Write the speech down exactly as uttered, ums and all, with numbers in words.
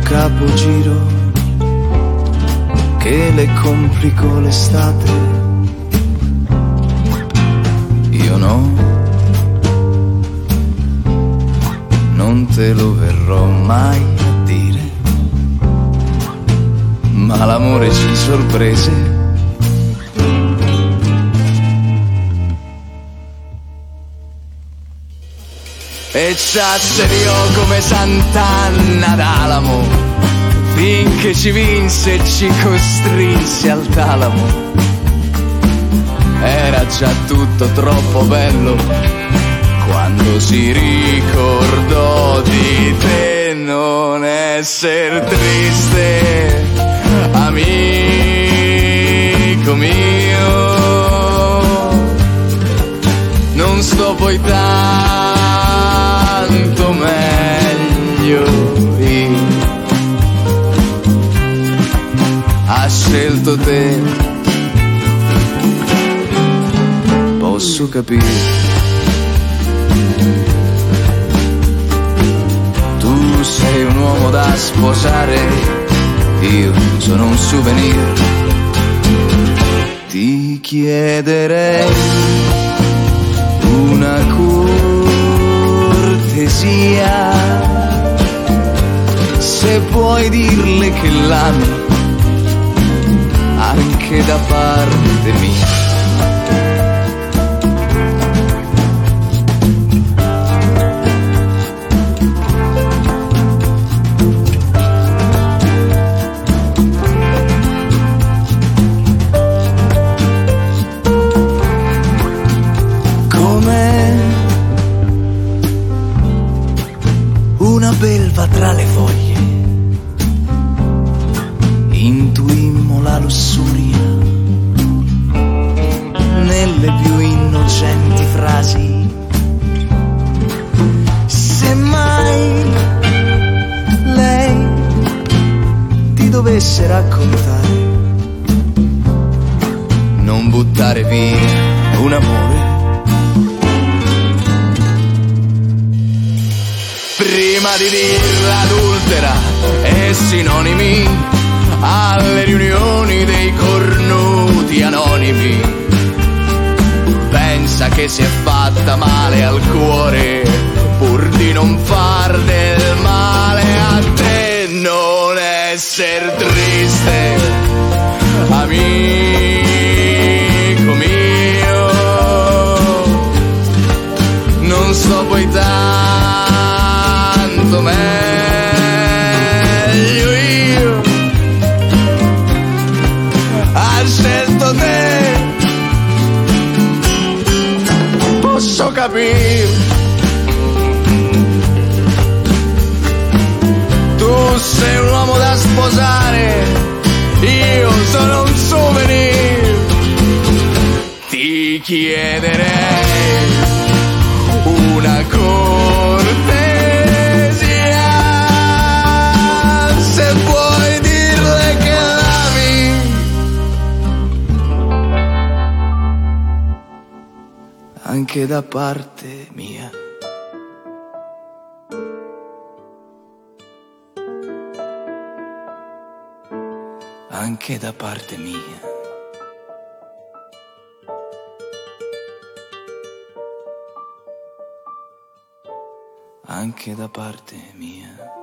capogiro che le complico l'estate. Io no, non te lo verrò mai a dire, ma l'amore ci sorprese. E ci assediò come Sant'Anna d'Alamo, finché ci vinse e ci costrinse al talamo. Era già tutto troppo bello quando si ricordò di te. Non esser triste, amico mio, non sto poi tanto meglio io. Ha scelto te, posso capire. Tu sei un uomo da sposare, io sono un souvenir. Ti chiederei una cortesia, se puoi dirle che l'ami anche da parte mia. Una belva tra le foglie, intuimmo la lussuria nelle più innocenti frasi. Se mai lei ti dovesse raccontare, non buttare via un amore. Prima di dirla adultera e sinonimi alle riunioni dei cornuti anonimi, pensa che si è fatta male al cuore pur di non far del male a te. Non esser triste, amico mio, non sto poi tanto meglio io. Ha scelto te, posso capire. Tu sei un uomo da sposare, io sono un souvenir. Ti chiederei una cortesia, se puoi dirle che l'ami anche da parte mia. Anche da parte mia. Anche da parte mia.